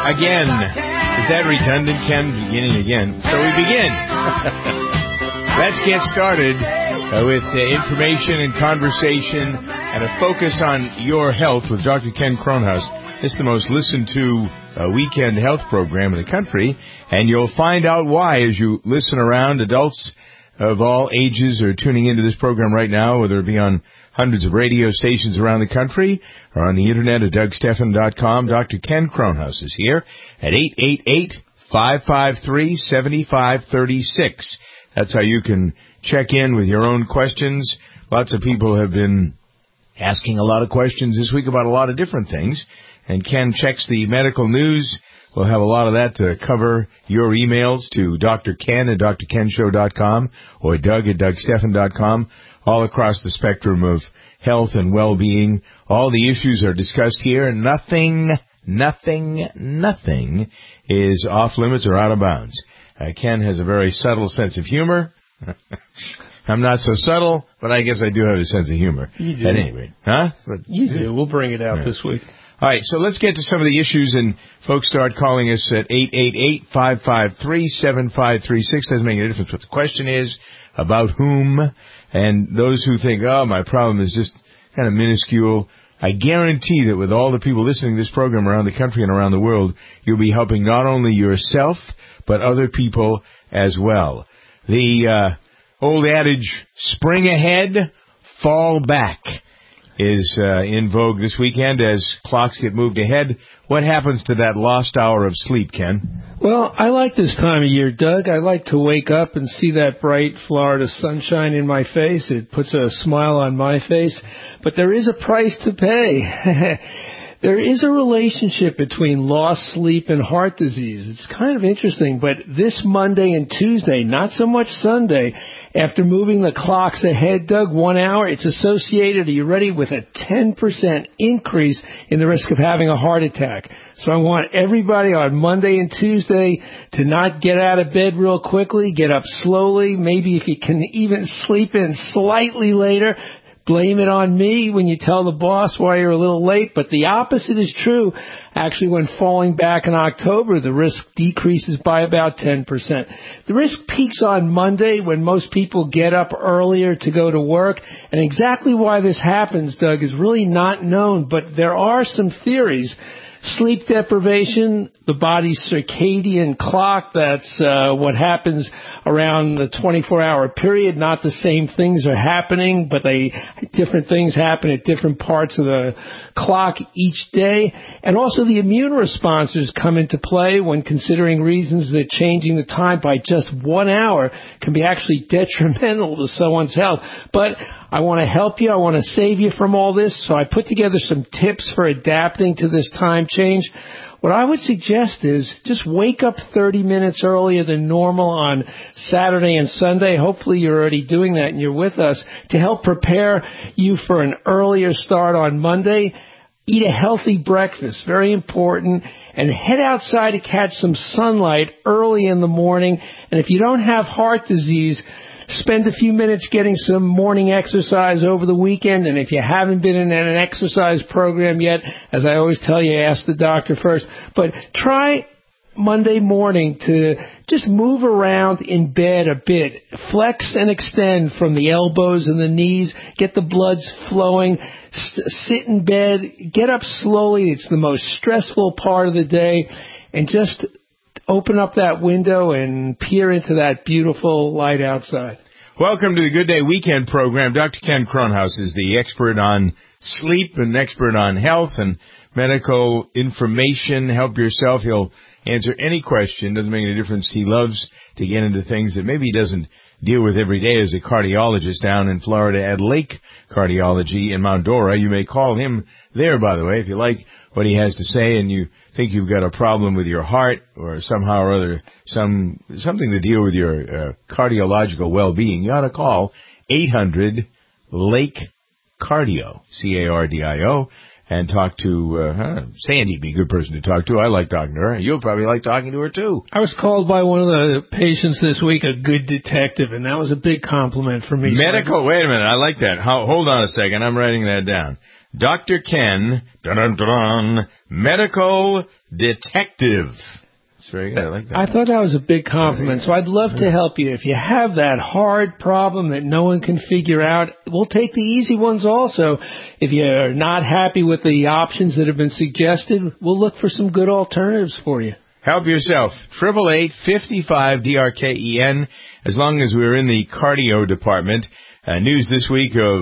Again. Is that redundant, Ken? Beginning again. So we begin. Let's get started with information and conversation and a focus on your health with Dr. Ken Kronhaus. It's the most listened to weekend health program in the country, and you'll find out why as you listen around. Adults of all ages are tuning into this program right now, whether it be on hundreds of radio stations around the country or on the internet at DougStephan.com. Dr. Ken Kronhaus is here at 888-553-7536. That's how you can check in with your own questions. Lots of people have been asking a lot of questions this week about a lot of different things, and Ken checks the medical news. We'll have a lot of that to cover your emails to Dr. Ken at drkenshow.com or Doug at DougStephan.com, all across the spectrum of health and well-being. All the issues are discussed here. Nothing is off limits or out of bounds. Ken has a very subtle sense of humor. I'm not so subtle, but I guess I do have a sense of humor. You do. At any rate. Huh? You do. We'll bring it out this week. All right, so let's get to some of the issues, and folks start calling us at 888-553-7536. Doesn't make any difference what the question is, about whom, and those who think, oh, my problem is just kind of minuscule. I guarantee that with all the people listening to this program around the country and around the world, you'll be helping not only yourself, but other people as well. The old adage, spring ahead, fall back, is in vogue this weekend as clocks get moved ahead. What happens to that lost hour of sleep, Ken? Well, I like this time of year, Doug. I like to wake up and see that bright Florida sunshine in my face. It puts a smile on my face. But there is a price to pay. There is a relationship between lost sleep and heart disease. It's kind of interesting, but this Monday and Tuesday, not so much Sunday, after moving the clocks ahead, Doug, 1 hour, it's associated, are you ready, with a 10% increase in the risk of having a heart attack. So I want everybody on Monday and Tuesday to not get out of bed real quickly, get up slowly, maybe if you can even sleep in slightly later. Blame it on me when you tell the boss why you're a little late, but the opposite is true. Actually, when falling back in October, the risk decreases by about 10%. The risk peaks on Monday when most people get up earlier to go to work, and exactly why this happens, Doug, is really not known, but there are some theories. Sleep deprivation, the body's circadian clock, that's what happens around the 24-hour period. Not the same things are happening, but different things happen at different parts of the clock each day. And also the immune responses come into play when considering reasons that changing the time by just 1 hour can be actually detrimental to someone's health. But I want to help you. I want to save you from all this. So I put together some tips for adapting to this time change. What I would suggest is just wake up 30 minutes earlier than normal on Saturday and Sunday. Hopefully you're already doing that and you're with us to help prepare you for an earlier start on Monday. Eat a healthy breakfast, very important, and head outside to catch some sunlight early in the morning. And if you don't have heart disease, spend a few minutes getting some morning exercise over the weekend. And if you haven't been in an exercise program yet, as I always tell you, ask the doctor first. But try Monday morning to just move around in bed a bit. Flex and extend from the elbows and the knees. Get the blood flowing. Sit in bed. Get up slowly. It's the most stressful part of the day. And just open up that window and peer into that beautiful light outside. Welcome to the Good Day Weekend program. Dr. Ken Kronhaus is the expert on sleep and expert on health and medical information. Help yourself. He'll answer any question. Doesn't make any difference. He loves to get into things that maybe he doesn't deal with every day as a cardiologist down in Florida at Lake Cardiology in Mount Dora. You may call him there, by the way, if you like what he has to say and you think you've got a problem with your heart or somehow or other something to deal with your cardiological well-being. You ought to call 800-LAKE-CARDIO, C-A-R-D-I-O, and talk to Sandy. Be a good person to talk to. I like talking to her. You'll probably like talking to her, too. I was called by one of the patients this week a good detective, and that was a big compliment for me. Medical? Wait a minute. I like that. Hold on a second. I'm writing that down. Dr. Ken, medical detective. That's very good. I like that. I thought that was a big compliment, so I'd love to help you. If you have that hard problem that no one can figure out, we'll take the easy ones also. If you're not happy with the options that have been suggested, we'll look for some good alternatives for you. Help yourself. 888-55-DRKEN, as long as we're in the cardio department. News this week of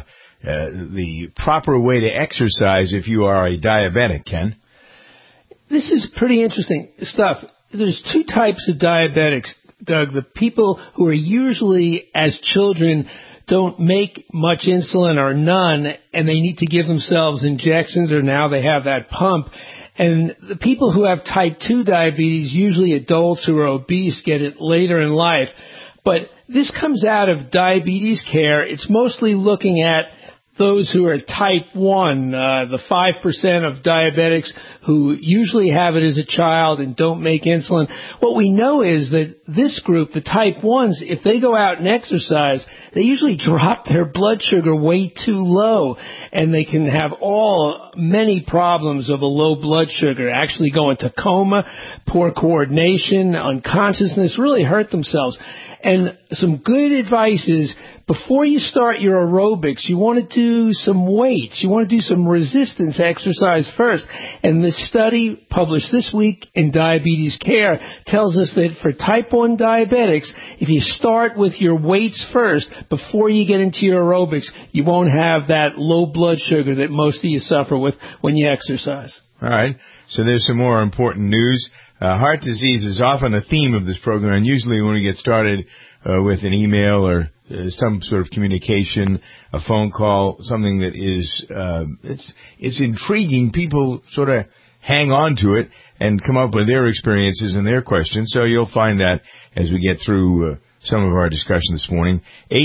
the proper way to exercise if you are a diabetic, Ken. This is pretty interesting stuff. There's two types of diabetics, Doug. The people who are usually, as children, don't make much insulin or none, and they need to give themselves injections, or now they have that pump. And the people who have type 2 diabetes, usually adults who are obese, get it later in life. But this comes out of diabetes care. It's mostly looking at those who are type 1, the 5% of diabetics who usually have it as a child and don't make insulin. What we know is that this group, the type 1s, if they go out and exercise, they usually drop their blood sugar way too low, and they can have many problems of a low blood sugar, actually go into coma, poor coordination, unconsciousness, really hurt themselves. And some good advice is, before you start your aerobics, you want to do some weights. You want to do some resistance exercise first. And this study published this week in Diabetes Care tells us that for type 1 diabetics, if you start with your weights first before you get into your aerobics, you won't have that low blood sugar that most of you suffer with when you exercise. All right. So there's some more important news. Heart disease is often a theme of this program, and usually when we get started with an email or some sort of communication, a phone call, something that is it's intriguing, people sort of hang on to it and come up with their experiences and their questions. So you'll find that as we get through some of our discussion this morning.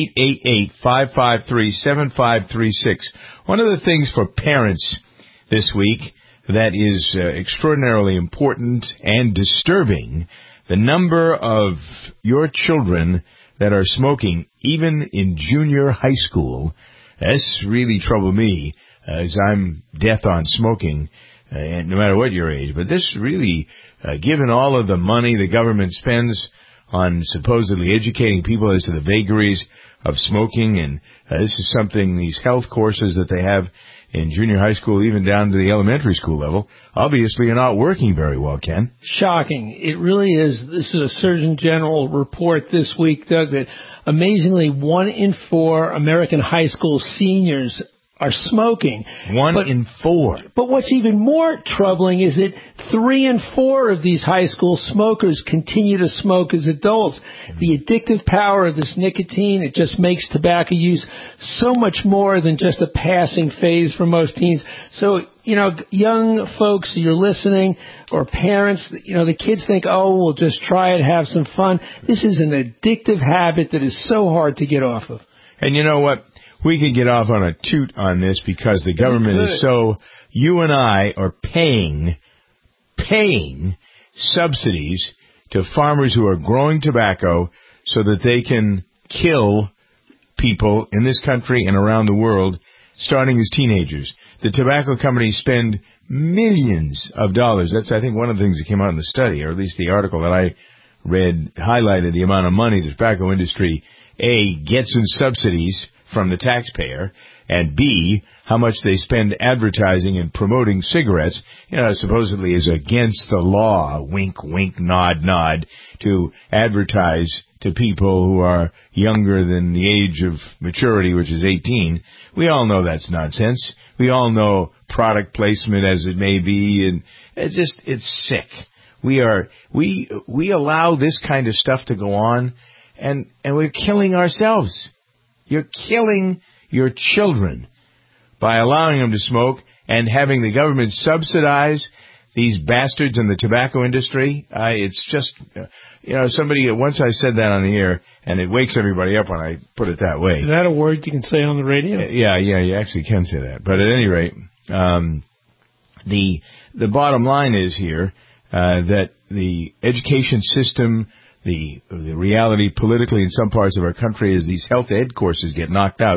888-553-7536. One of the things for parents this week that is extraordinarily important and disturbing, the number of your children that are smoking, even in junior high school. That's really troubled me, as I'm death on smoking, and no matter what your age. But this really, given all of the money the government spends on supposedly educating people as to the vagaries of smoking, and this is something, these health courses that they have in junior high school, even down to the elementary school level, obviously are not working very well, Ken. Shocking. It really is. This is a Surgeon General report this week, Doug, that amazingly 1 in 4 American high school seniors are smoking. 1 in 4. But what's even more troubling is that 3 in 4 of these high school smokers continue to smoke as adults. The addictive power of this nicotine, it just makes tobacco use so much more than just a passing phase for most teens. So, young folks, you're listening, or parents, the kids think, oh, we'll just try it, have some fun. This is an addictive habit that is so hard to get off of. And you know what? We could get off on a toot on this because the government is so, you and I are paying subsidies to farmers who are growing tobacco so that they can kill people in this country and around the world, starting as teenagers. The tobacco companies spend millions of dollars. That's, I think, one of the things that came out in the study, or at least the article that I read highlighted the amount of money the tobacco industry, A, gets in subsidies from the taxpayer, and B, how much they spend advertising and promoting cigarettes, supposedly is against the law, wink, wink, nod, nod, to advertise to people who are younger than the age of maturity, which is 18. We all know that's nonsense. We all know product placement as it may be, and it's sick. We allow this kind of stuff to go on, and we're killing ourselves. You're killing your children by allowing them to smoke and having the government subsidize these bastards in the tobacco industry. It's just, somebody, once I said that on the air, and it wakes everybody up when I put it that way. Is that a word you can say on the radio? Yeah, you actually can say that. But at any rate, the bottom line is here that the education system, the reality politically in some parts of our country is these health ed courses get knocked out.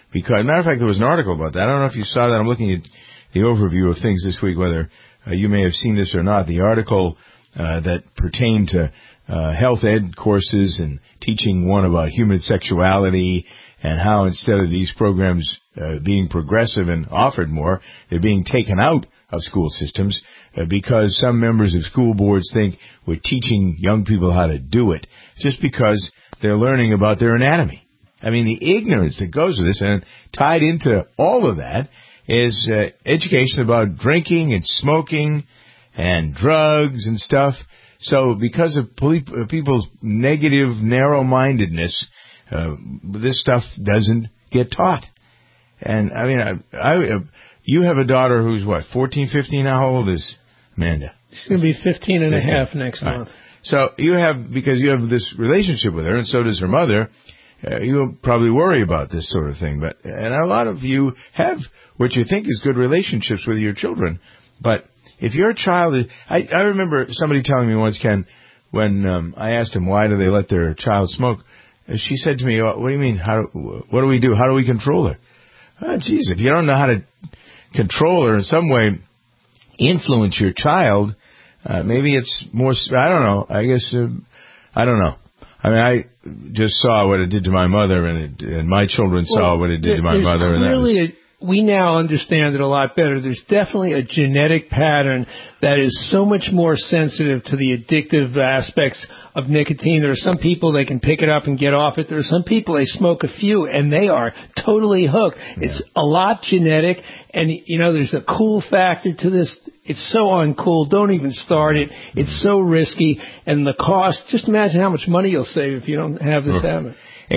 Because, matter of fact, there was an article about that. I don't know if you saw that. I'm looking at the overview of things this week, whether you may have seen this or not. The article that pertained to health ed courses and teaching one about human sexuality and how instead of these programs being progressive and offered more, they're being taken out of school systems because some members of school boards think we're teaching young people how to do it just because they're learning about their anatomy. I mean, the ignorance that goes with this, and tied into all of that is education about drinking and smoking and drugs and stuff. So because of people's negative narrow-mindedness, this stuff doesn't get taught. And, I mean, you have a daughter who's, 14, 15? How old is Amanda? She's going to be 15 and a half next month. So because you have this relationship with her, and so does her mother, you'll probably worry about this sort of thing. And a lot of you have what you think is good relationships with your children. But if your child I remember somebody telling me once, Ken, when I asked him why do they let their child smoke, she said to me, what do you mean? What do we do? How do we control her? Oh, geez, if you don't know how to control her in some way, influence your child, maybe it's more, I don't know. I guess, I don't know. I mean, I just saw what it did to my mother, and my children saw what it did to my mother. And we now understand it a lot better. There's definitely a genetic pattern that is so much more sensitive to the addictive aspects of nicotine. There are some people, they can pick it up and get off it. There are some people, they smoke a few, and they are totally hooked. Yeah. It's a lot genetic, and, there's a cool factor to this. It's so uncool. Don't even start it. It's so risky. And the cost, just imagine how much money you'll save if you don't have this habit.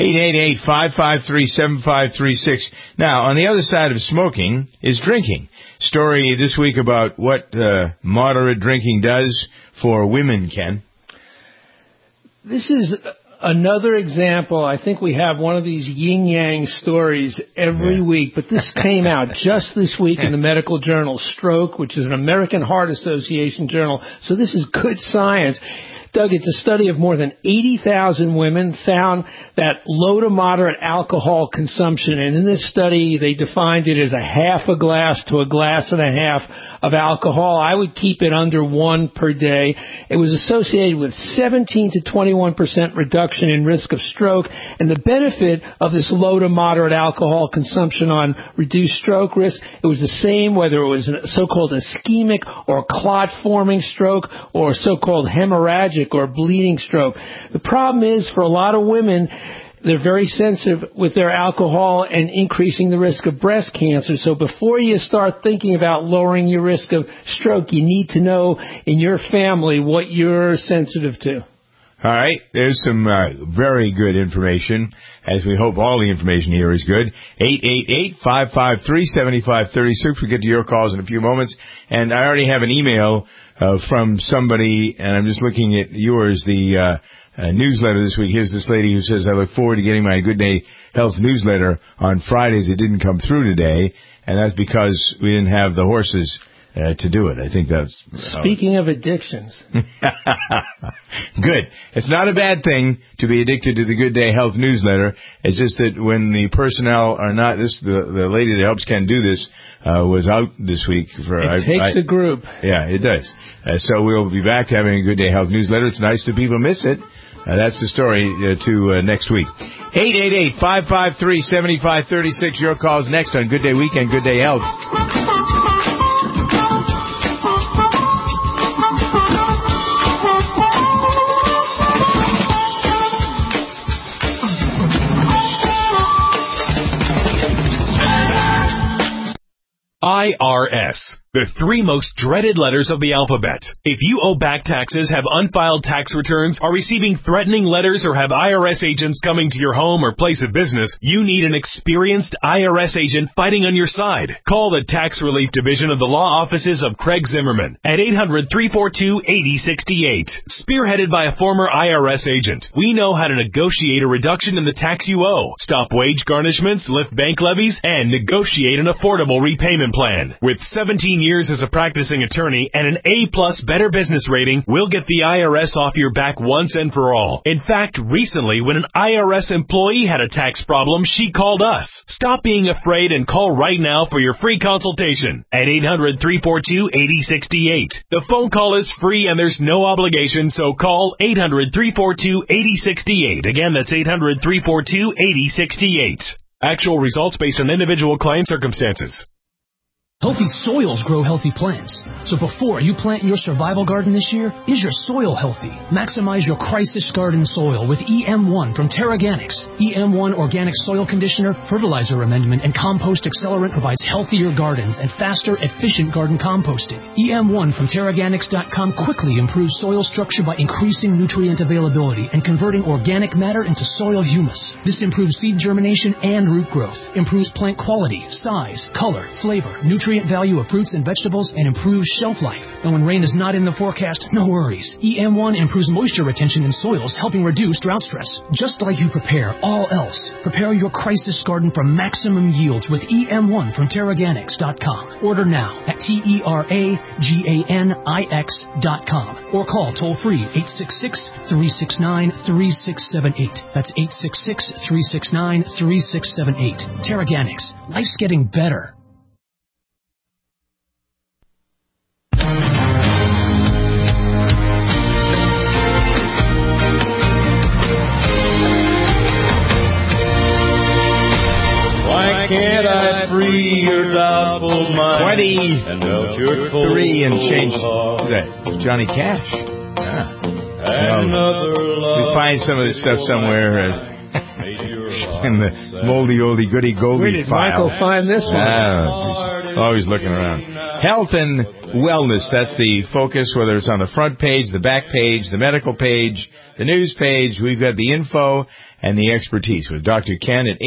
888-553-7536. Now, on the other side of smoking is drinking. Story this week about what moderate drinking does for women, Ken. This is another example. I think we have one of these yin-yang stories every week, but this came out just this week in the medical journal Stroke, which is an American Heart Association journal. So this is good science. Doug, it's a study of more than 80,000 women found that low to moderate alcohol consumption, and in this study they defined it as a half a glass to a glass and a half of alcohol. I would keep it under 1 per day. It was associated with 17 to 21% reduction in risk of stroke, and the benefit of this low to moderate alcohol consumption on reduced stroke risk, it was the same whether it was a so-called ischemic or clot-forming stroke or so-called hemorrhagic or bleeding stroke. The problem is, for a lot of women, they're very sensitive with their alcohol and increasing the risk of breast cancer. So before you start thinking about lowering your risk of stroke, you need to know in your family what you're sensitive to. All right. There's some very good information, as we hope all the information here is good. 888-553-7536. We'll get to your calls in a few moments. And I already have an email from somebody, and I'm just looking at yours, the newsletter this week. Here's this lady who says, I look forward to getting my Good Day Health newsletter on Fridays. It didn't come through today, and that's because we didn't have the horses to do it. I think that's... Speaking of addictions. Good. It's not a bad thing to be addicted to the Good Day Health newsletter. It's just that when the personnel are not... The lady that helps Ken do this was out this week. It takes a group. Yeah, it does. So we'll be back to having a Good Day Health newsletter. It's nice that people miss it. That's the story to next week. 888-553-7536. Your calls next on Good Day Weekend, Good Day Health. IRS, the 3 most dreaded letters of the alphabet. If you owe back taxes, have unfiled tax returns, are receiving threatening letters, or have IRS agents coming to your home or place of business, you need an experienced IRS agent fighting on your side. Call the Tax Relief Division of the law offices of Craig Zimmerman at 800-342-8068. Spearheaded by a former IRS agent, we know how to negotiate a reduction in the tax you owe, stop wage garnishments, lift bank levies, and negotiate an affordable repayment plan. With 17 years as a practicing attorney and an A-plus Better Business rating will get the IRS off your back once and for all. In fact, recently, when an IRS employee had a tax problem, she called us. Stop being afraid and call right now for your free consultation at 800-342-8068. The phone call is free and there's no obligation, so call 800-342-8068. Again, that's 800-342-8068. Actual results based on individual client circumstances. Healthy soils grow healthy plants. So before you plant your survival garden this year, is your soil healthy? Maximize your crisis garden soil with EM1 from Terraganics. EM1 Organic Soil Conditioner, Fertilizer Amendment, and Compost Accelerant provides healthier gardens and faster, efficient garden composting. EM1 from Terraganics.com quickly improves soil structure by increasing nutrient availability and converting organic matter into soil humus. This improves seed germination and root growth, improves plant quality, size, color, flavor, nutrient value of fruits and vegetables, and improves shelf life. And when rain is not in the forecast, no worries. EM1 improves moisture retention in soils, helping reduce drought stress. Just like you prepare all else, prepare your crisis garden for maximum yields with EM1 from Terraganics.com. Order now at TERAGANIX.com or call toll-free 866-369-3678. That's 866-369-3678. Terraganics. Life's getting better. Why can't I free your doubtful mind? 23 and melt your cold and change. heart? Who's that? Johnny Cash. Another love We find some of this stuff somewhere in the moldy oldie goody goldie Where did file. Michael find this one? He's always looking around. Health and wellness, that's the focus, whether it's on the front page, the back page, the medical page, the news page. We've got the info and the expertise with Dr. Ken at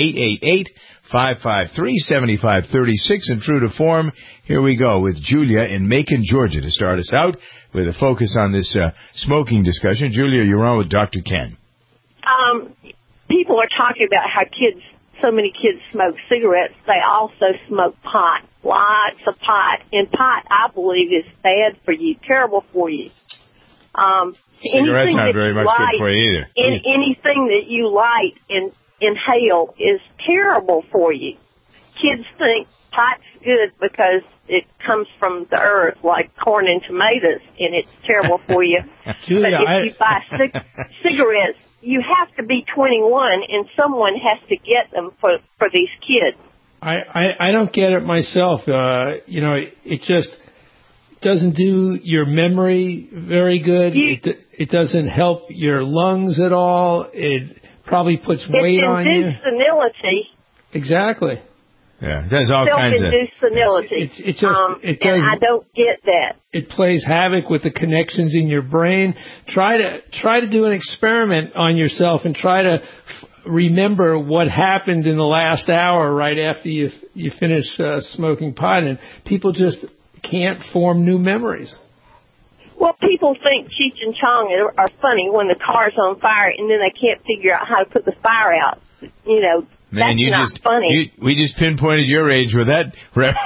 888-553-7536. And true to form, here we go with Julia in Macon, Georgia, to start us out with a focus on this smoking discussion. Julia, you're on with Dr. Ken. People are talking about how so many kids smoke cigarettes. They also smoke pot, lots of pot. And pot, I believe, is bad for you, terrible for you. Cigarettes aren't very much good for you either. Anything that you light and inhale is terrible for you. Kids think pot's good because it comes from the earth, like corn and tomatoes, and it's terrible for you. Julia, but if you buy cigarettes, you have to be 21, and someone has to get them for these kids. I don't get it myself. It just doesn't do your memory very good. It doesn't help your lungs at all. It probably puts weight on you. It induces senility. Exactly. Yeah, it does all kinds of... Self-induced senility. And I don't get that. It plays havoc with the connections in your brain. Try to do an experiment on yourself and try to remember what happened in the last hour right after you finish smoking pot, and people just can't form new memories. Well, people think Cheech and Chong are funny when the car's on fire and then they can't figure out how to put the fire out. Man, that's not funny. We just pinpointed your age with that reference.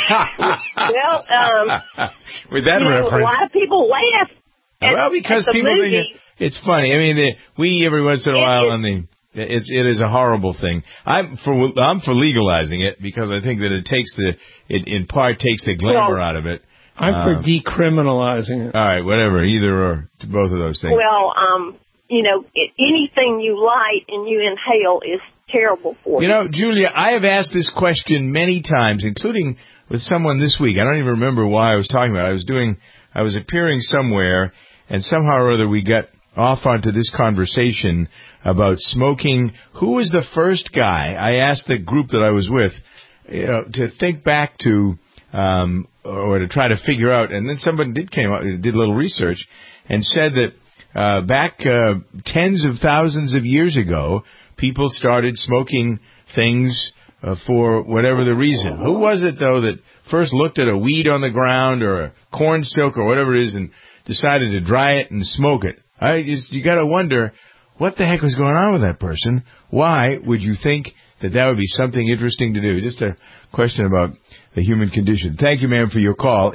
With that reference. A lot of people laugh because at the people movie. think it's funny. I mean, we every once in a while it is a horrible thing. I'm for legalizing it because I think that it in part takes the glamour out of it. I'm for decriminalizing it. All right, whatever, either or, both of those things. Well, anything you light and you inhale is terrible for you. Julia, I have asked this question many times, including with someone this week. I don't even remember why I was talking about it. I was appearing somewhere, and somehow or other we got off onto this conversation about smoking. Who was the first guy? I asked the group that I was with, to think back to, or to try to figure out, and then somebody did a little research and said that back tens of thousands of years ago, people started smoking things for whatever the reason. Who was it, though, that first looked at a weed on the ground or a corn silk or whatever it is and decided to dry it and smoke it? You got to wonder, what the heck was going on with that person? Why would you think that would be something interesting to do? Just a question about the human condition. Thank you, ma'am, for your call.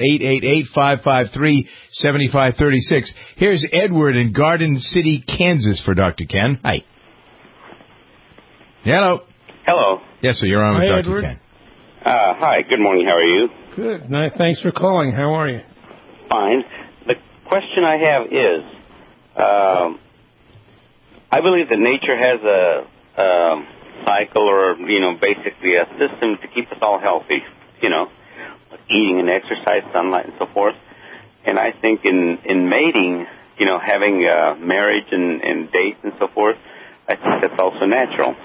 888-553-7536. Here's Edward in Garden City, Kansas for Dr. Ken. Hi. Hello. Hello. Yes, sir, you're on with Dr. Edward. Ken. Hi, good morning. How are you? Good. Thanks for calling. How are you? Fine. The question I have is, I believe that nature has a cycle or, basically a system to keep us all healthy, eating and exercise, sunlight, and so forth. And I think in mating, having marriage and dates and so forth, I think that's also natural,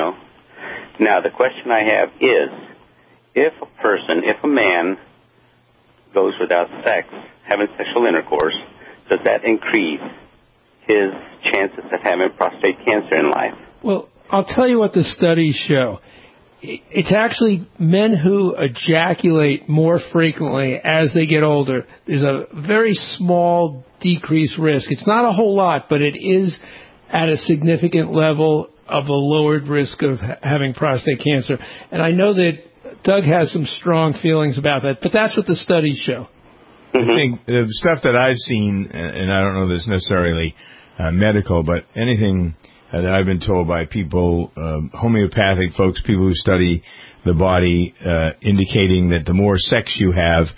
Now, the question I have is, if a man goes without sex, having sexual intercourse, does that increase his chances of having prostate cancer in life? Well, I'll tell you what the studies show. It's actually men who ejaculate more frequently as they get older. There's a very small decreased risk. It's not a whole lot, but it is at a significant level of a lowered risk of having prostate cancer. And I know that Doug has some strong feelings about that, but that's what the studies show. I think the stuff that I've seen, and I don't know this necessarily medical, but anything that I've been told by people, homeopathic folks, people who study the body, indicating that the more sex you have,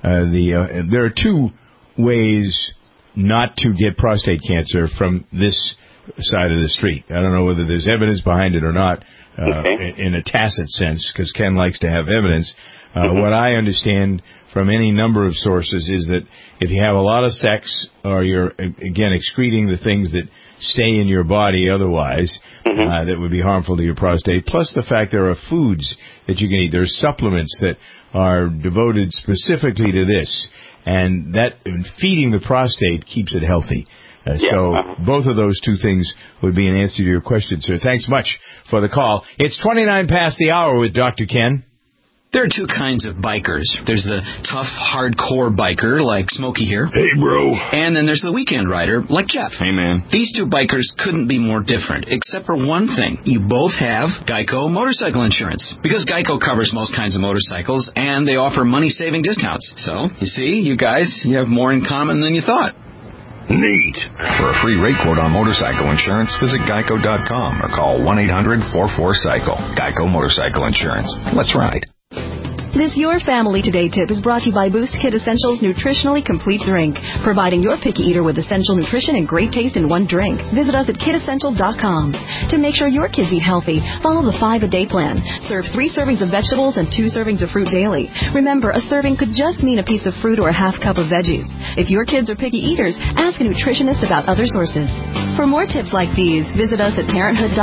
there are two ways not to get prostate cancer from this side of the street. I don't know whether there's evidence behind it or not, in a tacit sense, because Ken likes to have evidence. What I understand from any number of sources is that if you have a lot of sex, or you're, again, excreting the things that stay in your body otherwise, that would be harmful to your prostate, plus the fact there are foods that you can eat. There are supplements that are devoted specifically to this, and that feeding the prostate keeps it healthy. So both of those two things would be an answer to your question, sir. Thanks much for the call. It's 29 past the hour with Dr. Ken. There are two kinds of bikers. There's the tough, hardcore biker, like Smokey here. Hey, bro. And then there's the weekend rider, like Jeff. Hey, man. These two bikers couldn't be more different, except for one thing. You both have Geico motorcycle insurance. Because Geico covers most kinds of motorcycles, and they offer money-saving discounts. So, you see, you have more in common than you thought. Neat. For a free rate quote on motorcycle insurance, visit geico.com or call 1-800-44-CYCLE. Geico Motorcycle Insurance. Let's ride. This Your Family Today tip is brought to you by Boost Kid Essentials Nutritionally Complete Drink, providing your picky eater with essential nutrition and great taste in one drink. Visit us at kidessentials.com. To make sure your kids eat healthy, follow the 5-a-day plan. Serve 3 servings of vegetables and 2 servings of fruit daily. Remember, a serving could just mean a piece of fruit or a half cup of veggies. If your kids are picky eaters, ask a nutritionist about other sources. For more tips like these, visit us at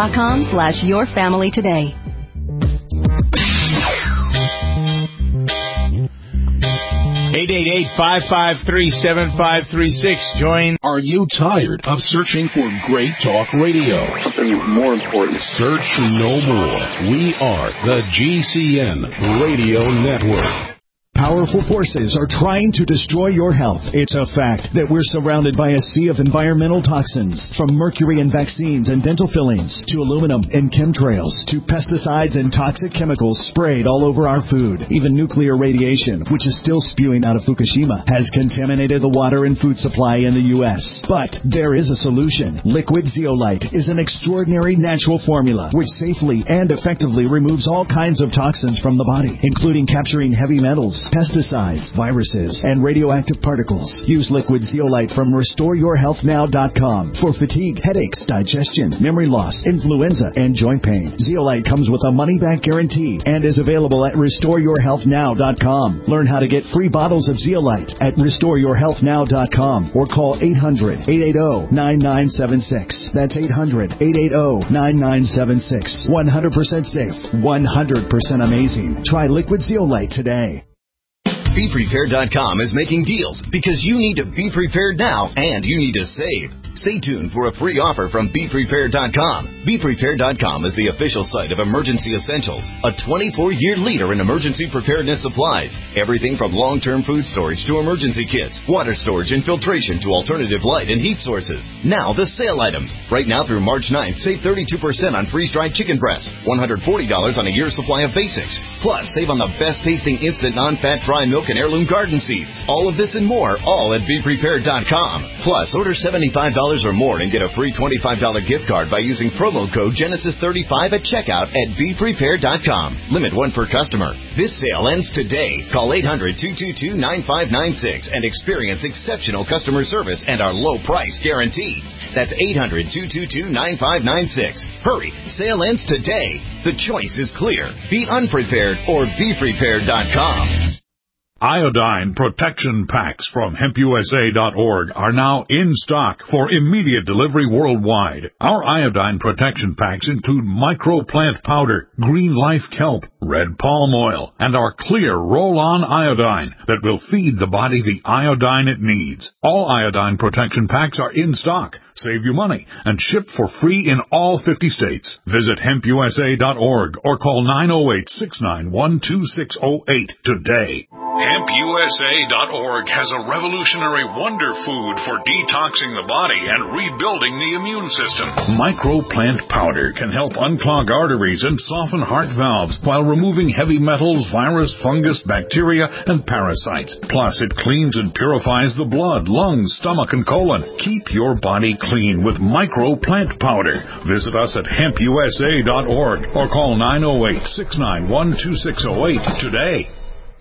parenthood.com/yourfamilytoday. 888-553-7536. Join. Are you tired of searching for great talk radio? Something more important. Search no more. We are the GCN Radio Network. Powerful forces are trying to destroy your health. It's a fact that we're surrounded by a sea of environmental toxins, from mercury in vaccines and dental fillings, to aluminum in chemtrails, to pesticides and toxic chemicals sprayed all over our food. Even nuclear radiation, which is still spewing out of Fukushima, has contaminated the water and food supply in the U.S. But there is a solution. Liquid Zeolite is an extraordinary natural formula which safely and effectively removes all kinds of toxins from the body, including capturing heavy metals, pesticides, viruses, and radioactive particles. Use Liquid Zeolite from RestoreYourHealthNow.com for fatigue, headaches, digestion, memory loss, influenza, and joint pain. Zeolite comes with a money-back guarantee and is available at RestoreYourHealthNow.com. Learn how to get free bottles of Zeolite at RestoreYourHealthNow.com or call 800-880-9976. That's 800-880-9976. 100% safe, 100% amazing. Try Liquid Zeolite today. BePrepared.com is making deals because you need to be prepared now and you need to save. Stay tuned for a free offer from BePrepared.com. BePrepared.com is the official site of Emergency Essentials, a 24-year leader in emergency preparedness supplies. Everything from long-term food storage to emergency kits, water storage and filtration to alternative light and heat sources. Now the sale items. Right now through March 9th, save 32% on freeze-dried chicken breasts, $140 on a year's supply of basics. Plus, save on the best-tasting instant non-fat dry milk and heirloom garden seeds. All of this and more, all at BePrepared.com. Plus, order $75 or more and get a free $25 gift card by using promo code Genesis35 at checkout at BePrepared.com. Limit 1 per customer. This sale ends today. Call 800-222-9596 and experience exceptional customer service and our low price guarantee. That's 800-222-9596. Hurry, sale ends today. The choice is clear. Be unprepared or BePrepared.com. Iodine protection packs from HempUSA.org are now in stock for immediate delivery worldwide. Our iodine protection packs include microplant powder, green life kelp, red palm oil, and our clear roll-on iodine that will feed the body the iodine it needs. All iodine protection packs are in stock. Save you money and ship for free in all 50 states. Visit HempUSA.org or call 908-691-2608 today. HempUSA.org has a revolutionary wonder food for detoxing the body and rebuilding the immune system. Microplant powder can help unclog arteries and soften heart valves while removing heavy metals, virus, fungus, bacteria, and parasites. Plus, it cleans and purifies the blood, lungs, stomach, and colon. Keep your body clean with Microplant powder. Visit us at HempUSA.org or call 908-691-2608 today.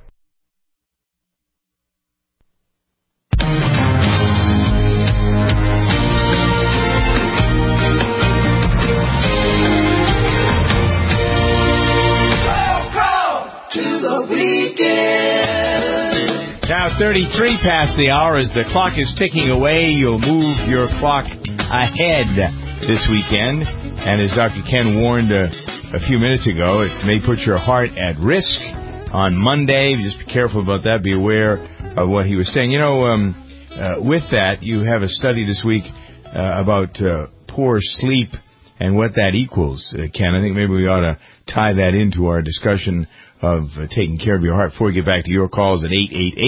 Now 33 past the hour. As the clock is ticking away, you'll move your clock ahead this weekend. And as Dr. Ken warned a few minutes ago, it may put your heart at risk on Monday. Just be careful about that. Be aware of what he was saying. You know, with that, you have a study this week about poor sleep and what that equals, Ken. I think maybe we ought to tie that into our discussion of taking care of your heart. Before we get back to your calls at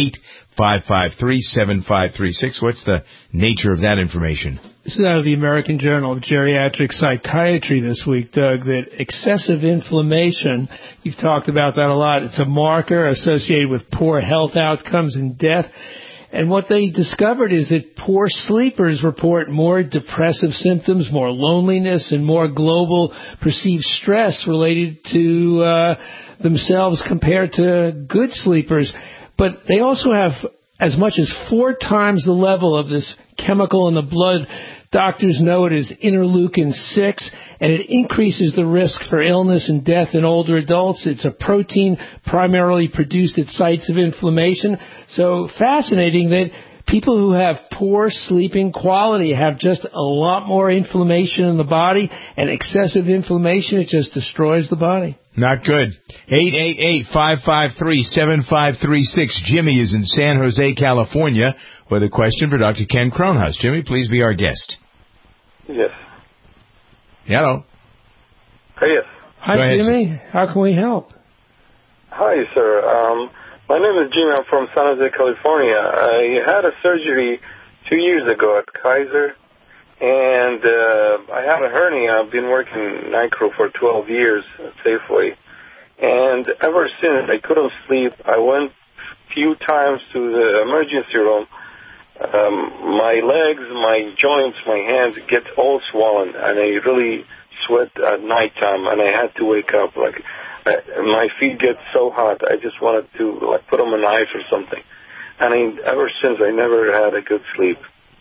888-553-7536. What's the nature of that information? This is out of the American Journal of Geriatric Psychiatry this week, Doug, that excessive inflammation, you've talked about that a lot, it's a marker associated with poor health outcomes and death. And what they discovered is that poor sleepers report more depressive symptoms, more loneliness, and more global perceived stress related to themselves compared to good sleepers. But they also have as much as 4 times the level of this chemical in the blood. Doctors know it as interleukin-6, and it increases the risk for illness and death in older adults. It's a protein primarily produced at sites of inflammation. So fascinating that people who have poor sleeping quality have just a lot more inflammation in the body, and excessive inflammation, it just destroys the body. Not good. 888-553-7536. Jimmy is in San Jose, California, with a question for Dr. Ken Kronhaus. Jimmy, please be our guest. Yes. Hello. Yes. Hi, Jimmy. How can we help? Hi, sir. My name is Jimmy. I'm from San Jose, California. I had a surgery 2 years ago at Kaiser, and I had a hernia. I've been working night crew for 12 years at Safeway, and ever since I couldn't sleep. I went a few times to the emergency room. My legs, my joints, my hands get all swollen, and I really sweat at nighttime, and I had to wake up. My feet get so hot, I just wanted to put them on ice or something. And ever since, I never had a good sleep.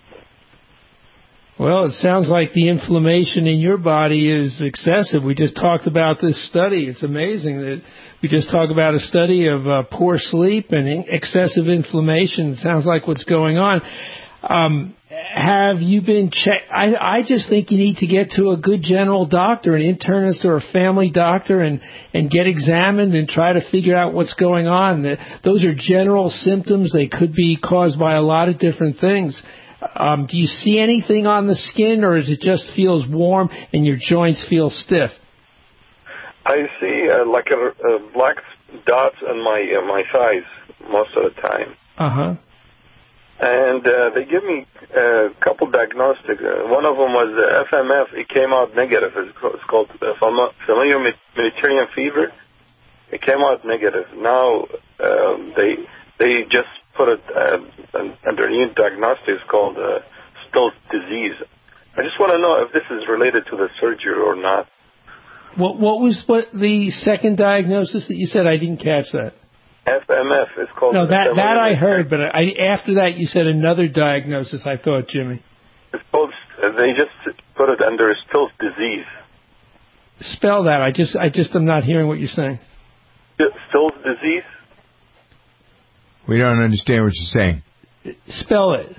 Well, it sounds like the inflammation in your body is excessive. We just talked about this study. It's amazing that we just talked about a study of poor sleep and excessive inflammation. It sounds like what's going on. Have you been checked? I just think you need to get to a good general doctor, an internist or a family doctor, and get examined and try to figure out what's going on. Those are general symptoms. They could be caused by a lot of different things. Do you see anything on the skin, or is it just feels warm and your joints feel stiff? I see like a black dots on my thighs most of the time. Uh-huh. And they give me a couple diagnostics. One of them was FMF. It came out negative. It's called familial Mediterranean fever. It came out negative. Now they just put it under new diagnostics called Still's disease. I just want to know if this is related to the surgery or not. What was the second diagnosis that you said? I didn't catch that. FMF is called. No, that I heard, but after that you said another diagnosis. I thought, Jimmy. It's called. They just put it under Still's disease. Spell that. I just am not hearing what you're saying. Still's disease. We don't understand what you're saying. Spell it.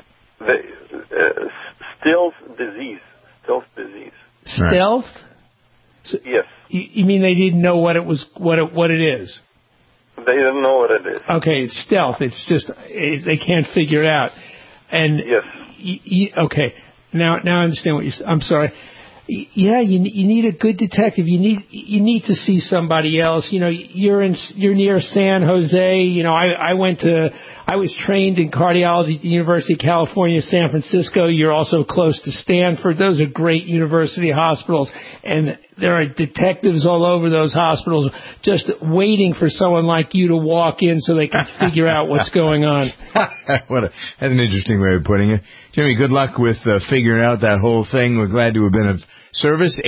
Still's disease. Still's disease. Stealth. So, yes. You mean they didn't know what it was? What it is? They didn't know what it is. Okay, it's stealth. It's just they can't figure it out. And yes. Okay. Now I understand what you're. I'm sorry. Yeah, you need a good detective. You need to see somebody else. You know, you're near San Jose. You know, I was trained in cardiology at the University of California, San Francisco. You're also close to Stanford. Those are great university hospitals, and there are detectives all over those hospitals just waiting for someone like you to walk in so they can figure out what's going on. That's an interesting way of putting it. Jimmy, good luck with figuring out that whole thing. We're glad to have been of service.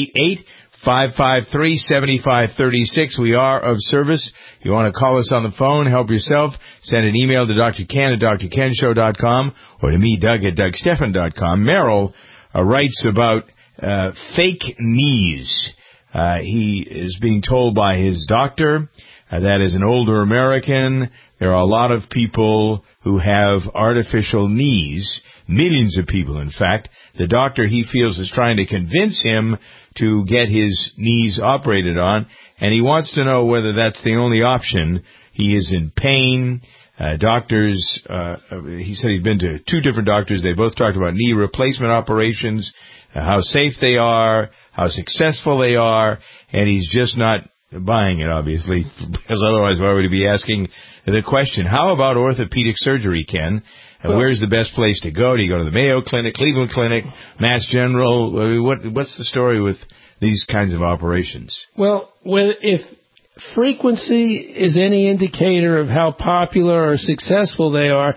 888-553-7536. We are of service. If you want to call us on the phone, help yourself, send an email to Dr. Ken at drkenshow.com or to me, Doug at DougStephan.com. Merrill writes about fake knees. He is being told by his doctor that as an older American, there are a lot of people who have artificial knees, millions of people, in fact. The doctor, he feels, is trying to convince him to get his knees operated on, and he wants to know whether that's the only option. He is in pain. Doctors, he said he's been to 2 different doctors. They both talked about knee replacement operations, how safe they are, how successful they are, and he's just not buying it, obviously, because otherwise why would he be asking the question? How about orthopedic surgery, Ken? Where's the best place to go? Do you go to the Mayo Clinic, Cleveland Clinic, Mass General? What's the story with these kinds of operations? Well, if frequency is any indicator of how popular or successful they are,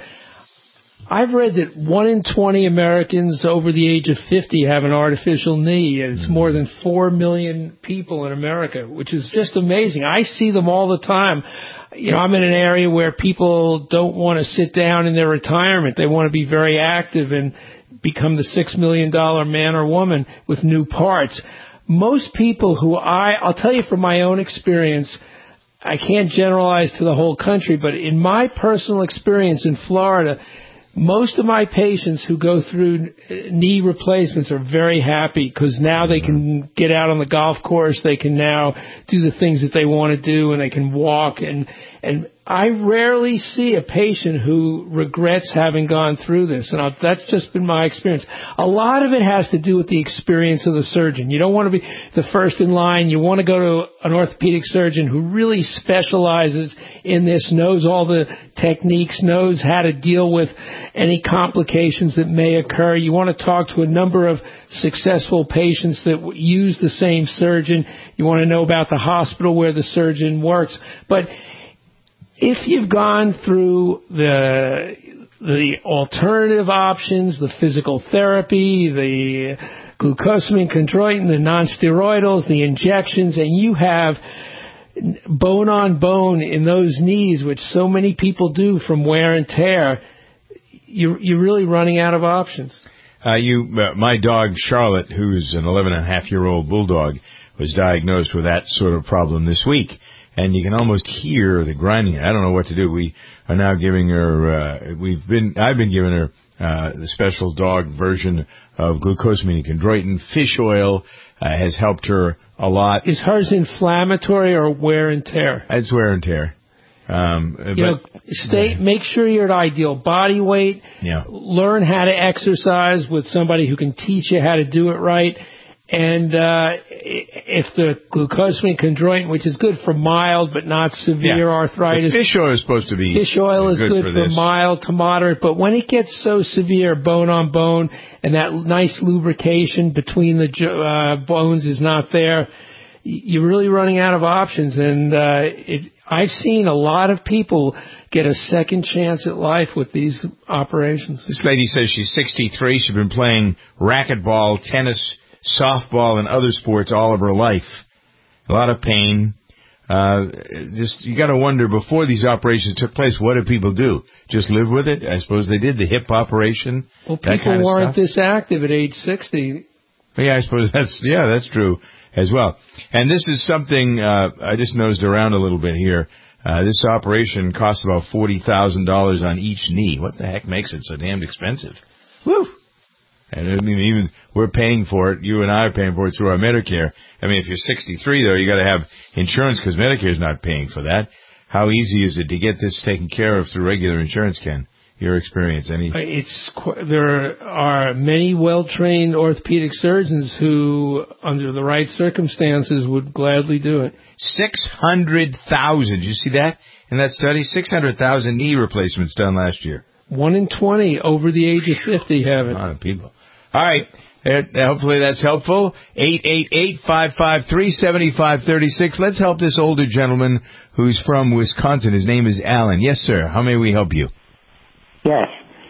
I've read that 1 in 20 Americans over the age of 50 have an artificial knee. It's more than 4 million people in America, which is just amazing. I see them all the time. You know, I'm in an area where people don't want to sit down in their retirement. They want to be very active and become the $6 million man or woman with new parts. Most people who I'll tell you from my own experience, I can't generalize to the whole country, but in my personal experience in Florida, most of my patients who go through knee replacements are very happy because now they can get out on the golf course, they can now do the things that they want to do, and they can walk. And I rarely see a patient who regrets having gone through this, and that's just been my experience. A lot of it has to do with the experience of the surgeon. You don't want to be the first in line. You want to go to an orthopedic surgeon who really specializes in this, knows all the techniques, knows how to deal with any complications that may occur. You want to talk to a number of successful patients that use the same surgeon. You want to know about the hospital where the surgeon works. But if you've gone through the alternative options, the physical therapy, the glucosamine chondroitin, the nonsteroidals, the injections, and you have bone on bone in those knees, which so many people do from wear and tear, you're really running out of options. My dog Charlotte, who's an 11-and-a-half-year-old bulldog, was diagnosed with that sort of problem this week. And you can almost hear the grinding. I don't know what to do. We are now giving her, I've been giving her the special dog version of glucosamine and chondroitin. Fish oil has helped her a lot. Is hers inflammatory or wear and tear? It's wear and tear. Make sure you're at ideal body weight. Yeah. Learn how to exercise with somebody who can teach you how to do it right. And if the glucosamine chondroitin, which is good for mild but not severe arthritis. The fish oil is supposed to be Fish oil is good for mild to moderate, but when it gets so severe, bone on bone, and that nice lubrication between the bones is not there, you're really running out of options. And I've seen a lot of people get a second chance at life with these operations. This lady says she's 63. She's been playing racquetball, tennis, softball, and other sports all of her life. A lot of pain. You got to wonder, before these operations took place, what did people do? Just live with it? I suppose they did. The hip operation. Well, people weren't this active at age 60. Yeah, I suppose that's true as well. And this is something I just nosed around a little bit here. This operation costs about $40,000 on each knee. What the heck makes it so damned expensive? Woo! And I mean, even we're paying for it. You and I are paying for it through our Medicare. I mean, if you're 63, though, you got to have insurance because Medicare's not paying for that. How easy is it to get this taken care of through regular insurance, Ken? Your experience, there are many well-trained orthopedic surgeons who, under the right circumstances, would gladly do it. 600,000. Did you see that in that study? 600,000 knee replacements done last year. 1 in 20 over the age of 50 have it. A lot of people. All right. Hopefully that's helpful. 888-553-7536. Let's help this older gentleman who's from Wisconsin. His name is Alan. Yes, sir. How may we help you? Yes.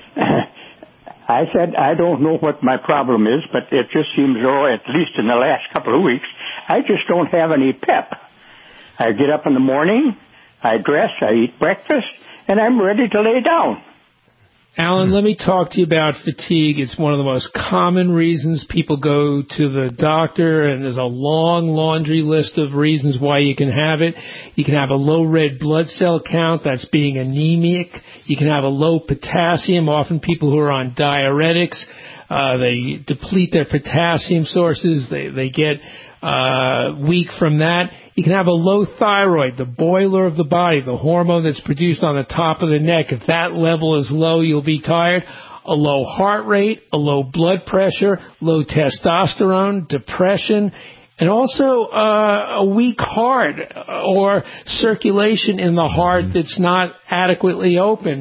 I said I don't know what my problem is, but it just seems though, at least in the last couple of weeks, I just don't have any pep. I get up in the morning, I dress, I eat breakfast, and I'm ready to lay down. Alan, let me talk to you about fatigue. It's one of the most common reasons people go to the doctor, and there's a long laundry list of reasons why you can have it. You can have a low red blood cell count, that's being anemic. You can have a low potassium. Often people who are on diuretics, they deplete their potassium sources. They get weak from that. You can have a low thyroid, the boiler of the body, the hormone that's produced on the top of the neck. If that level is low, you'll be tired. A low heart rate, a low blood pressure, low testosterone, depression, and also a weak heart or circulation in the heart that's not adequately open.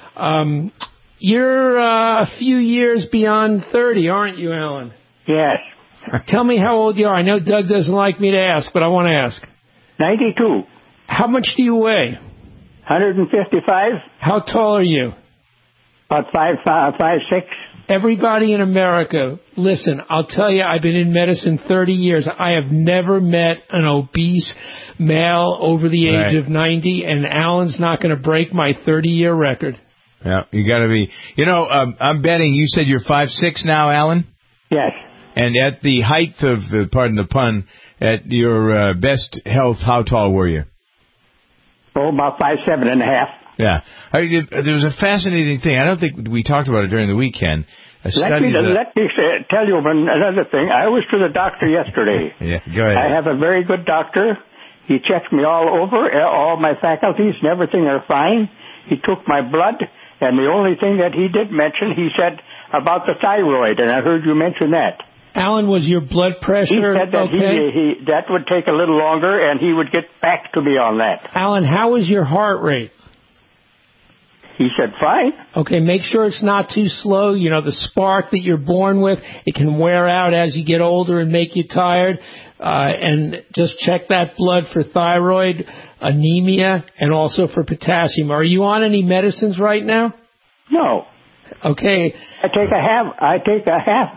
You're a few years beyond 30, aren't you, Alan? Yes. Tell me how old you are. I know Doug doesn't like me to ask, but I want to ask. 92. How much do you weigh? 155. How tall are you? About 5'6". Everybody in America, listen, I'll tell you, I've been in medicine 30 years. I have never met an obese male over the age of 90, and Alan's not going to break my 30-year record. Yeah, you got to be. I'm betting you said you're 5'6" now, Alan? Yes. And at the height of, pardon the pun, at your best health, how tall were you? Oh, about 5'7.5". Yeah. There was a fascinating thing. I don't think we talked about it during the weekend. Let me tell you another thing. I was to the doctor yesterday. Yeah, go ahead. I have a very good doctor. He checked me all over. All my faculties and everything are fine. He took my blood, and the only thing that he did mention, he said about the thyroid, and I heard you mention that. Alan, was your blood pressure He said that okay? that would take a little longer, and he would get back to me on that. Alan, how was your heart rate? He said, fine. Okay, make sure it's not too slow. You know, the spark that you're born with, it can wear out as you get older and make you tired. And just check that blood for thyroid, anemia, and also for potassium. Are you on any medicines right now? No. Okay. I take a half,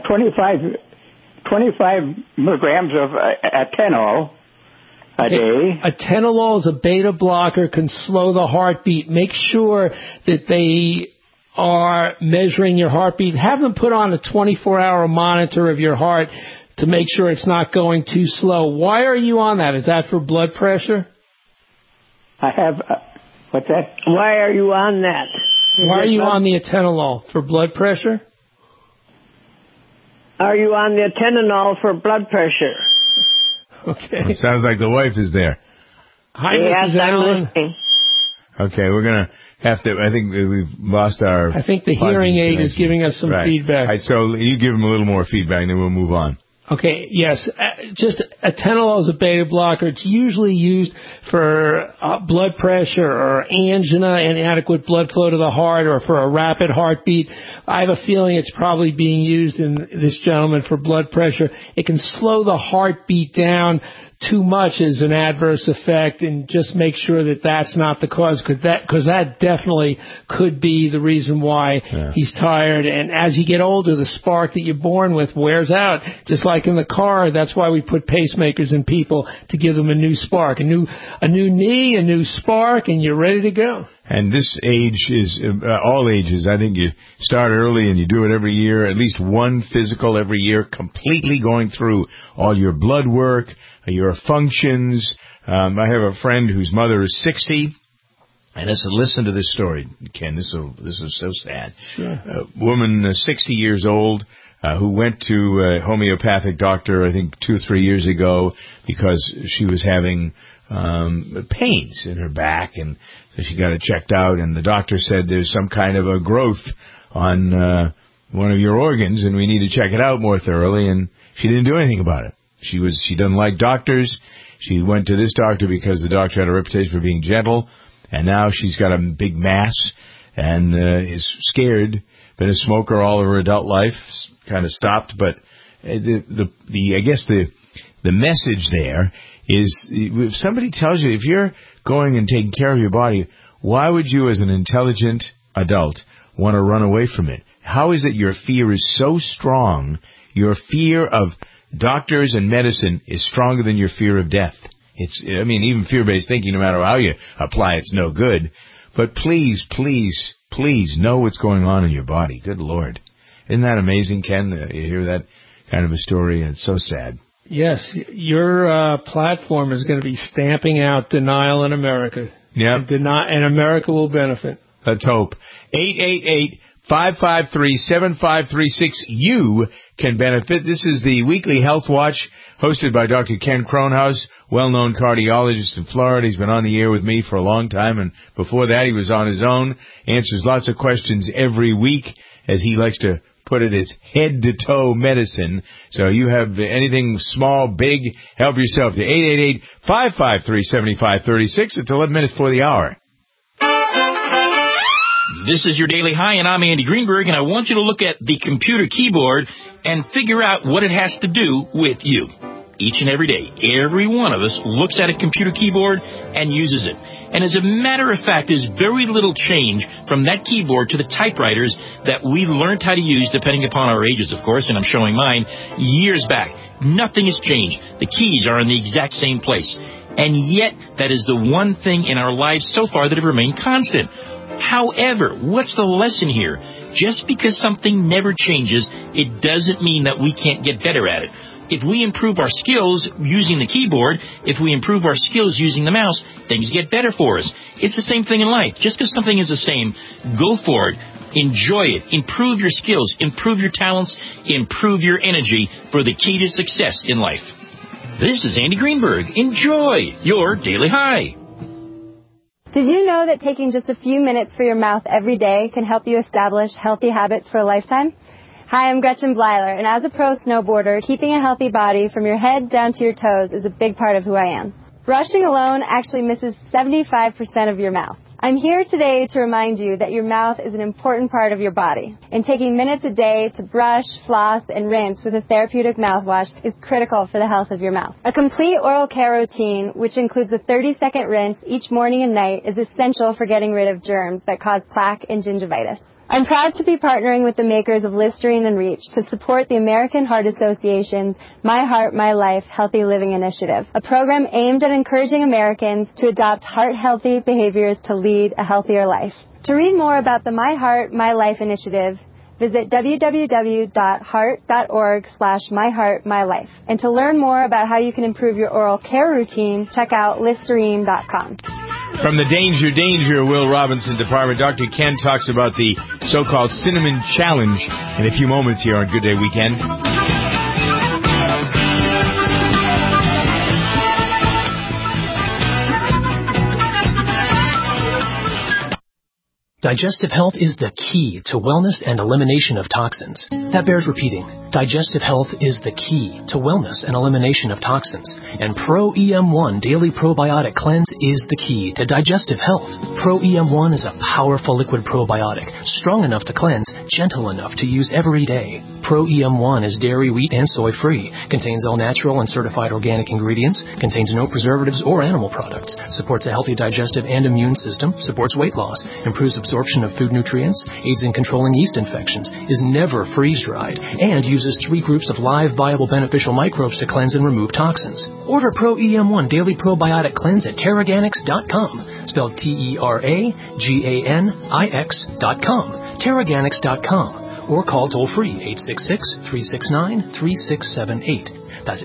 25 milligrams of Atenolol a day. Atenolol is a beta blocker, can slow the heartbeat. Make sure that they are measuring your heartbeat. Have them put on a 24-hour monitor of your heart to make sure it's not going too slow. Why are you on that? Is that for blood pressure? I have, what's that? Why are you on that? Why are you on the Atenolol? For blood pressure? Are you on the Atenolol for blood pressure? Okay. It sounds like the wife is there. Hi, yes, Mrs. Allen. Okay, we're going to have to, I think we've lost our... I think the hearing aid is giving us some feedback. All right, so you give him a little more feedback, and then we'll move on. Okay, yes. Just atenolol is a beta blocker. It's usually used for blood pressure or angina, inadequate blood flow to the heart, or for a rapid heartbeat. I have a feeling it's probably being used in this gentleman for blood pressure. It can slow the heartbeat down too much as an adverse effect, and just make sure that that's not the cause, because that definitely could be the reason why he's tired. And as you get older, the spark that you're born with wears out. Just like in the car, that's why we put pacemakers in people, to give them a new spark, a new knee, a new spark, and you're ready to go. And this age is all ages. I think you start early and you do it every year, at least one physical every year, completely going through all your blood work, your functions. I have a friend whose mother is 60, and listen to this story, Ken. This is so sad. Sure. A woman, 60 years old, who went to a homeopathic doctor, I think 2 or 3 years ago, because she was having pains in her back, and so she got it checked out, and the doctor said there's some kind of a growth on one of your organs, and we need to check it out more thoroughly, and she didn't do anything about it. She doesn't like doctors. She went to this doctor because the doctor had a reputation for being gentle, and now she's got a big mass and is scared. Been a smoker all of her adult life, kind of stopped, but I guess the message there is, if somebody tells you, if you're going and taking care of your body, why would you, as an intelligent adult, want to run away from it? How is it your fear is so strong? Your fear of doctors and medicine is stronger than your fear of death. Even fear-based thinking, no matter how you apply, it's no good. But please, please, please know what's going on in your body. Good Lord. Isn't that amazing, Ken? You hear that kind of a story, and it's so sad. Yes, your platform is going to be stamping out denial in America. Yep. And America will benefit. Let's hope. 888-553-7536. You can benefit. This is the Weekly Health Watch, hosted by Dr. Ken Kronhaus, well-known cardiologist in Florida. He's been on the air with me for a long time, and before that he was on his own. Answers lots of questions every week, as he likes to put it, it's head-to-toe medicine. So you have anything small, big, help yourself to 888-553-7536. It's 11 minutes before the hour. This is your Daily High, and I'm Andy Greenberg, and I want you to look at the computer keyboard and figure out what it has to do with you. Each and every day, every one of us looks at a computer keyboard and uses it. And as a matter of fact, there's very little change from that keyboard to the typewriters that we learned how to use, depending upon our ages, of course, and I'm showing mine, years back. Nothing has changed. The keys are in the exact same place. And yet, that is the one thing in our lives so far that have remained constant. However, what's the lesson here? Just because something never changes, it doesn't mean that we can't get better at it. If we improve our skills using the keyboard, if we improve our skills using the mouse, things get better for us. It's the same thing in life. Just because something is the same, go for it. Enjoy it. Improve your skills. Improve your talents. Improve your energy for the key to success in life. This is Andy Greenberg. Enjoy your Daily High. Did you know that taking just a few minutes for your mouth every day can help you establish healthy habits for a lifetime? Hi, I'm Gretchen Bleiler, and as a pro snowboarder, keeping a healthy body from your head down to your toes is a big part of who I am. Brushing alone actually misses 75% of your mouth. I'm here today to remind you that your mouth is an important part of your body, and taking minutes a day to brush, floss, and rinse with a therapeutic mouthwash is critical for the health of your mouth. A complete oral care routine, which includes a 30-second rinse each morning and night, is essential for getting rid of germs that cause plaque and gingivitis. I'm proud to be partnering with the makers of Listerine and Reach to support the American Heart Association's My Heart, My Life Healthy Living Initiative, a program aimed at encouraging Americans to adopt heart-healthy behaviors to lead a healthier life. To read more about the My Heart, My Life initiative, visit www.heart.org/myheartmylife. And to learn more about how you can improve your oral care routine, check out Listerine.com. From the Danger, Will Robinson Department, Dr. Ken talks about the so-called Cinnamon Challenge in a few moments here on Good Day Weekend. Digestive health is the key to wellness and elimination of toxins. That bears repeating. Digestive health is the key to wellness and elimination of toxins. And Pro EM1 Daily Probiotic Cleanse is the key to digestive health. Pro EM1 is a powerful liquid probiotic, strong enough to cleanse, gentle enough to use every day. Pro EM1 is dairy, wheat, and soy-free, contains all natural and certified organic ingredients, contains no preservatives or animal products, supports a healthy digestive and immune system, supports weight loss, improves absorption of food nutrients, aids in controlling yeast infections, is never freeze-dried, and uses 3 groups of live, viable, beneficial microbes to cleanse and remove toxins. Order Pro EM1 Daily Probiotic Cleanse at Teraganix.com, spelled TERAGANIX.com, Teraganix.com, or call toll-free 866-369-3678. That's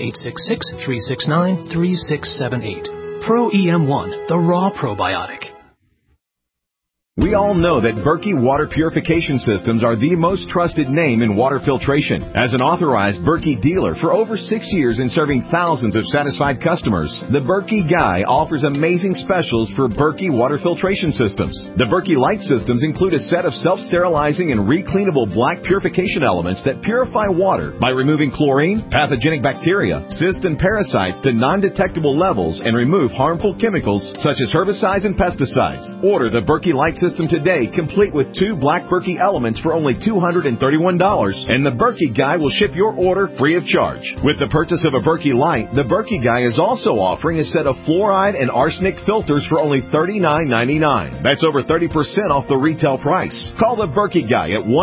866-369-3678. Pro EM1, the raw probiotic. We all know that Berkey Water Purification Systems are the most trusted name in water filtration. As an authorized Berkey dealer for over 6 years and serving thousands of satisfied customers, the Berkey Guy offers amazing specials for Berkey Water Filtration Systems. The Berkey Light Systems include a set of self-sterilizing and recleanable black purification elements that purify water by removing chlorine, pathogenic bacteria, cysts, and parasites to non-detectable levels and remove harmful chemicals such as herbicides and pesticides. Order the Berkey Light System today, complete with 2 black Berkey elements for only $231, and the Berkey Guy will ship your order free of charge. With the purchase of a Berkey Light, the Berkey Guy is also offering a set of fluoride and arsenic filters for only $39.99. That's over 30% off the retail price. Call the Berkey Guy at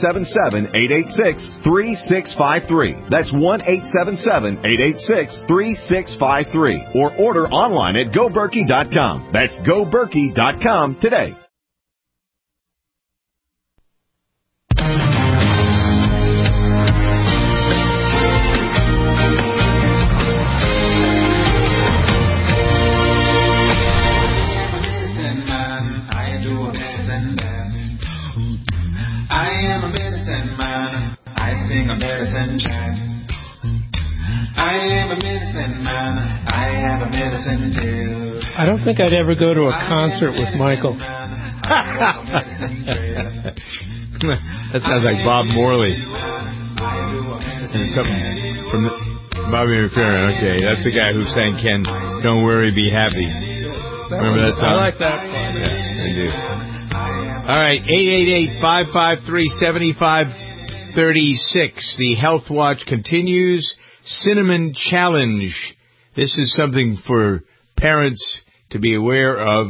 1-877-886-3653. That's 1-877-886-3653. Or order online at GoBerkey.com. That's GoBerkey.com today. I don't think I'd ever go to a concert with Michael. That sounds like Bob Morley. From Bobby McFerrin. Okay, that's the guy who sang "Ken, Don't Worry, Be Happy." Remember that song? I like that one. Yeah, I do. All right, 888-553-7536. The Health Watch continues. Cinnamon Challenge. This is something for parents to be aware of.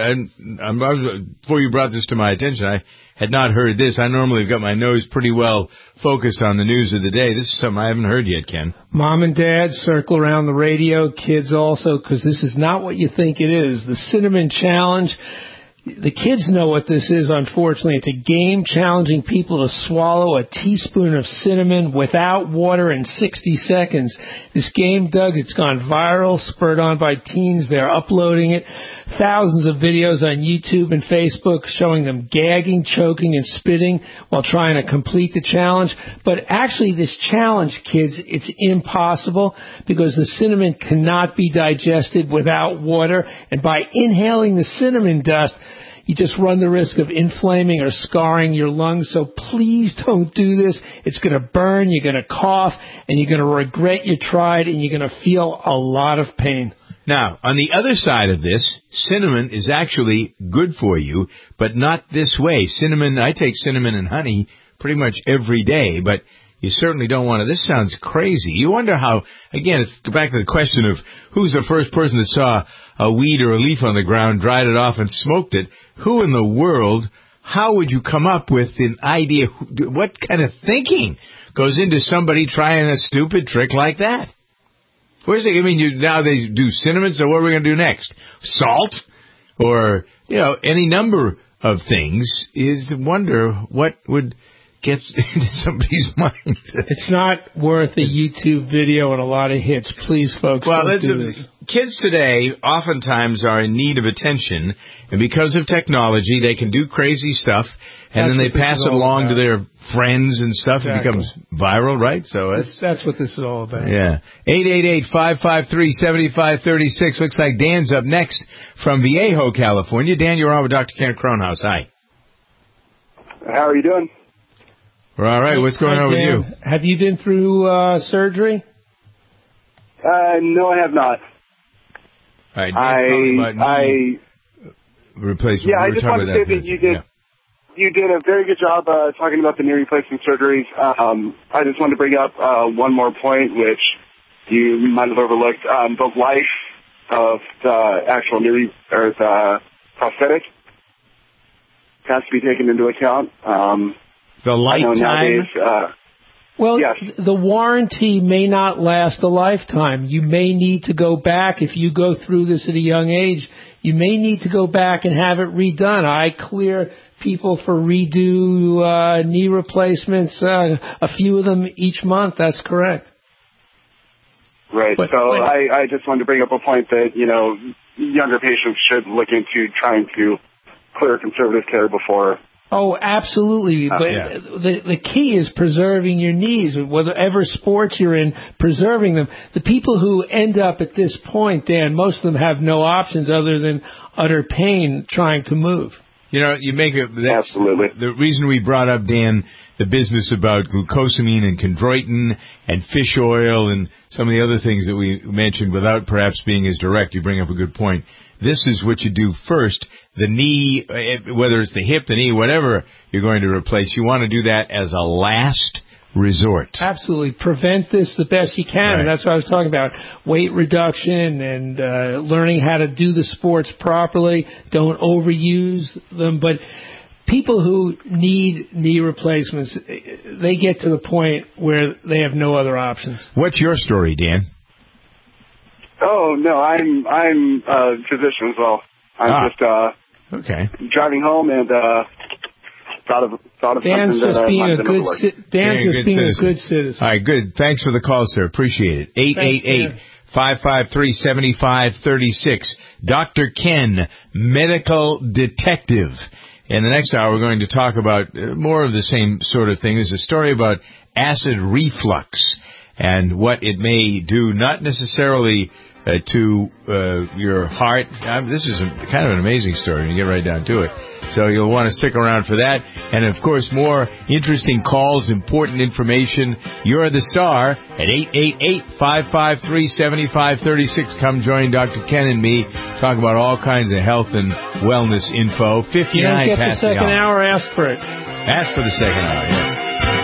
Before you brought this to my attention, I had not heard this. I normally have got my nose pretty well focused on the news of the day. This is something I haven't heard yet, Ken. Mom and Dad, circle around the radio, kids also, because this is not what you think it is. The Cinnamon Challenge. The kids know what this is, unfortunately. It's a game challenging people to swallow a teaspoon of cinnamon without water in 60 seconds. This game, Doug, it's gone viral, spurred on by teens. They're uploading it. Thousands of videos on YouTube and Facebook showing them gagging, choking, and spitting while trying to complete the challenge. But actually, this challenge, kids, it's impossible because the cinnamon cannot be digested without water. And by inhaling the cinnamon dust, you just run the risk of inflaming or scarring your lungs. So please don't do this. It's going to burn, you're going to cough, and you're going to regret you tried, and you're going to feel a lot of pain. Now, on the other side of this, cinnamon is actually good for you, but not this way. Cinnamon, I take cinnamon and honey pretty much every day, but you certainly don't want to. This sounds crazy. You wonder how, again, it's back to the question of who's the first person that saw a weed or a leaf on the ground, dried it off, and smoked it. Who in the world, how would you come up with an idea? What kind of thinking goes into somebody trying a stupid trick like that? Where's it? I mean, now they do cinnamon, so what are we going to do next? Salt? Or, any number of things. Is wonder what would get into somebody's mind. It's not worth a YouTube video and a lot of hits. Please, folks, don't do this. Kids today oftentimes are in need of attention, and because of technology, they can do crazy stuff, and then they pass it along to their friends and stuff. Exactly. It becomes viral, right? So that's what this is all about. Yeah. 888-553-7536. Looks like Dan's up next from Vallejo, California. Dan, you're on with Dr. Ken Cronhaus. Hi. How are you doing? We're all right. What's going on with you? Have you been through surgery? No, I have not. All right, replacement. Yeah, I just wanted to say that you did a very good job talking about the knee replacement surgeries. I just wanted to bring up one more point, which you might have overlooked. The life of the actual knee or the prosthetic has to be taken into account. The lifetime? Well, yes. The warranty may not last a lifetime. You may need to go back if you go through this at a young age. You may need to go back and have it redone. I clear people for redo knee replacements, a few of them each month. That's correct. Right. I just wanted to bring up a point that, younger patients should look into trying to clear conservative care before. Oh, absolutely. But the key is preserving your knees, whatever sports you're in, preserving them. The people who end up at this point, Dan, most of them have no options other than utter pain trying to move. You make absolutely. The reason we brought up, Dan, the business about glucosamine and chondroitin and fish oil and some of the other things that we mentioned without perhaps being as direct, you bring up a good point. This is what you do first. The knee, whether it's the hip, the knee, whatever you're going to replace, you want to do that as a last resort. Absolutely. Prevent this the best you can. Right. And that's what I was talking about. Weight reduction and learning how to do the sports properly. Don't overuse them. But people who need knee replacements, they get to the point where they have no other options. What's your story, Dan? Oh, no, I'm a physician as well. I'm just driving home and thought of Dan's something just that being I might a have good overlooked. Dan's just being a good citizen. All right, good. Thanks for the call, sir. Appreciate it. 888-553-7536. Dr. Ken, medical detective. In the next hour, we're going to talk about more of the same sort of thing. There's a story about acid reflux and what it may do, not necessarily to your heart. This is kind of an amazing story when you get right down to it. So you'll want to stick around for that. And, of course, more interesting calls, important information. You're the star at 888-553-7536. Come join Dr. Ken and me. Talk about all kinds of health and wellness info. 59 you don't get past the second hour. Ask for it. Ask for the second hour, yeah.